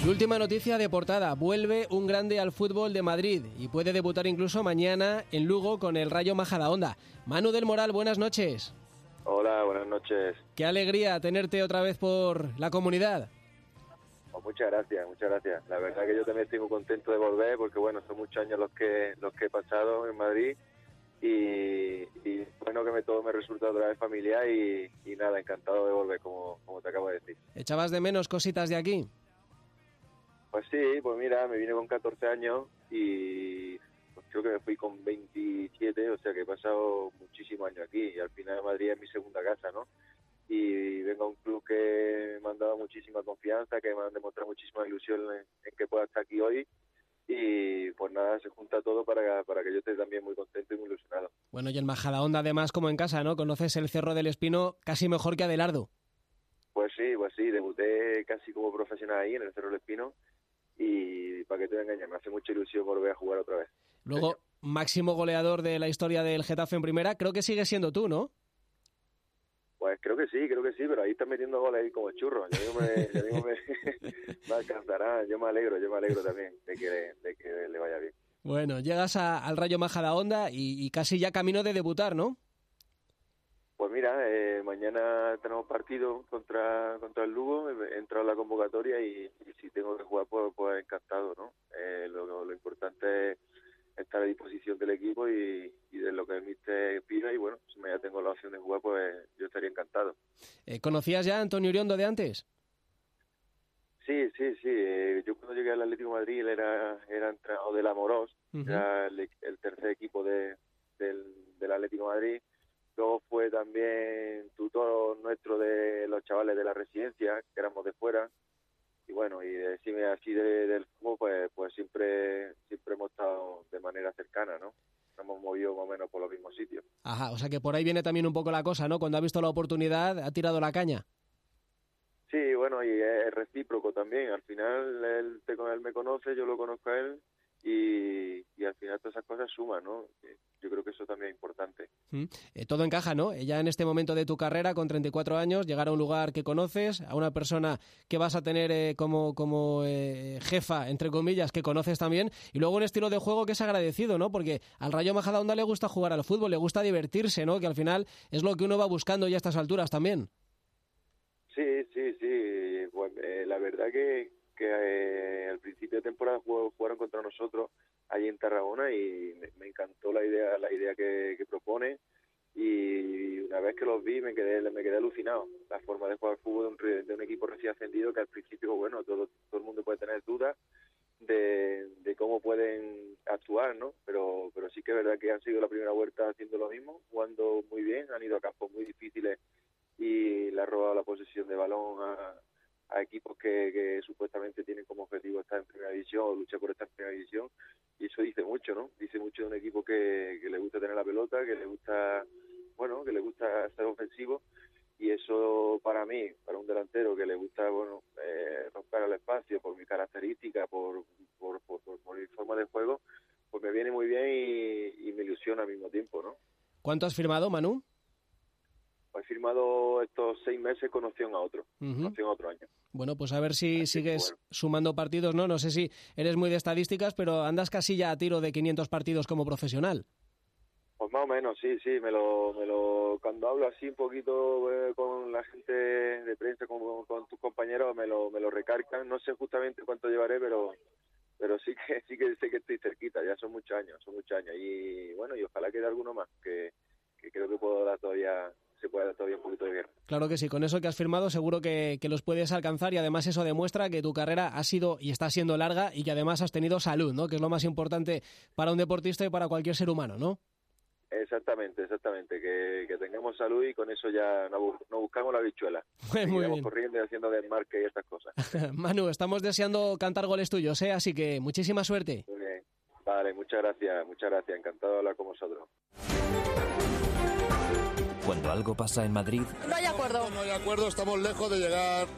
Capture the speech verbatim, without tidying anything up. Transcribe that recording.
Y última noticia de portada, vuelve un grande al fútbol de Madrid y puede debutar incluso mañana en Lugo con el Rayo Majadahonda. Manu del Moral, buenas noches. Hola, buenas noches. Qué alegría tenerte otra vez por la comunidad. Pues muchas gracias, muchas gracias. La verdad que yo también estoy muy contento de volver porque bueno, son muchos años los que los que he pasado en Madrid y, y bueno que me todo me resulta otra vez familiar y, y nada, encantado de volver como, como te acabo de decir. ¿Echabas de menos cositas de aquí? Pues sí, pues mira, me vine con catorce años y pues creo que me fui con veintisiete, o sea que he pasado muchísimos años aquí y al final Madrid es mi segunda casa, ¿no? Y vengo a un club que me han dado muchísima confianza, que me han demostrado muchísima ilusión en, en que pueda estar aquí hoy y pues nada, se junta todo para, para que yo esté también muy contento y muy ilusionado. Bueno, y en Majadahonda además como en casa, ¿no? Conoces el Cerro del Espino casi mejor que Adelardo. Pues sí, pues sí, debuté casi como profesional ahí en el Cerro del Espino y para que te engañes, me hace mucha ilusión volver a jugar otra vez. Luego, máximo goleador de la historia del Getafe en primera, creo que sigue siendo tú, ¿no? Pues creo que sí, creo que sí, pero ahí están metiendo goles ahí como churros. Yo digo, me, yo digo, me, me alcanzará. Yo me alegro, yo me alegro también de que, de que le vaya bien. Bueno, llegas a, al Rayo Majadahonda y, y casi ya camino de debutar, ¿no? Pues mira, eh, mañana tenemos partido contra contra el Lugo, he entrado en la convocatoria y, y si tengo que jugar, pues, pues encantado, ¿no? Eh, lo, lo importante es estar a disposición del equipo y, y de lo que el míster pida y bueno, si me ya tengo la opción de jugar, pues yo estaría encantado. Eh, ¿Conocías ya a Antonio Iriondo de antes? Sí, sí, sí. Eh, yo cuando llegué al Atlético de Madrid, él era, era entrenador del Amorós, uh-huh. Era el, el tercer equipo de, del, del Atlético de Madrid. Luego fue también tutor nuestro de los chavales de la residencia, que éramos de fuera. Y bueno, y decirme así de, del fútbol, pues, pues siempre siempre hemos estado de manera cercana, ¿no? Nos hemos movido más o menos por los mismos sitios. Ajá, o sea que por ahí viene también un poco la cosa, ¿no? Cuando ha visto la oportunidad, ha tirado la caña. Sí, bueno, y es recíproco también. Al final, él, te, él me conoce, yo lo conozco a él, y, y al final todas esas cosas suman, ¿no? Yo creo que eso también es importante. Mm. Eh, todo encaja, ¿no? Ya en este momento de tu carrera, con treinta y cuatro años, llegar a un lugar que conoces, a una persona que vas a tener eh, como, como eh, jefa, entre comillas, que conoces también, y luego un estilo de juego que es agradecido, ¿no? Porque al Rayo Majadahonda le gusta jugar al fútbol, le gusta divertirse, ¿no? Que al final es lo que uno va buscando ya a estas alturas también. Sí, sí, sí. Pues, eh, la verdad que, que eh, al principio de temporada jugaron contra nosotros allí en Tarragona y me, me encantó la idea la idea que, que propone y una vez que los vi me quedé me quedé alucinado. La forma de jugar fútbol de un, de un equipo recién ascendido que al principio, bueno, todo, todo el mundo puede tener dudas de, de cómo pueden actuar, ¿no? Pero pero sí que es verdad que han sido la primera vuelta haciendo lo mismo, jugando muy bien, han ido a campos muy difíciles y le ha robado la posesión de balón a, a equipos que, que supuestamente tienen como objetivo estar en primera división o luchar por estar en primera división, y eso dice mucho, ¿no? Dice mucho de un equipo que, que le gusta tener la pelota, que le gusta, bueno, que le gusta ser ofensivo, y eso para mí, para un delantero que le gusta, bueno, eh, romper el espacio por mi característica, por, por, por, por, por mi forma de juego, pues me viene muy bien y, y me ilusiona al mismo tiempo, ¿no? ¿Cuánto has firmado, Manu? He firmado estos seis meses con opción a otro, uh-huh. con opción a otro año. Bueno, pues a ver si Así sigues bueno. sumando partidos, ¿no? No sé si eres muy de estadísticas, pero andas casi ya a tiro de quinientos partidos como profesional. Pues más o menos, sí, sí. Me lo, me lo cuando hablo así un poquito eh, con la gente de prensa, con, con tus compañeros, me lo, me lo recargan. No sé justamente cuánto llevaré, pero pero sí que sí que sé que estoy cerquita. Ya son muchos años, son muchos años. Y bueno, y ojalá quede alguno más, que, que creo que puedo dar todavía... se puede dar todavía un poquito de guerra. Claro que sí, con eso que has firmado seguro que, que los puedes alcanzar y además eso demuestra que tu carrera ha sido y está siendo larga y que además has tenido salud, ¿no? Que es lo más importante para un deportista y para cualquier ser humano, ¿no? Exactamente, exactamente, que, que tengamos salud y con eso ya no, no buscamos la bichuela. Pues muy bien. Corriendo y haciendo desmarque y estas cosas. Manu, estamos deseando cantar goles tuyos, ¿eh? Así que muchísima suerte. Muy bien. Vale, muchas gracias, muchas gracias, encantado de hablar con vosotros. Cuando algo pasa en Madrid... No hay acuerdo. No hay acuerdo, estamos lejos de llegar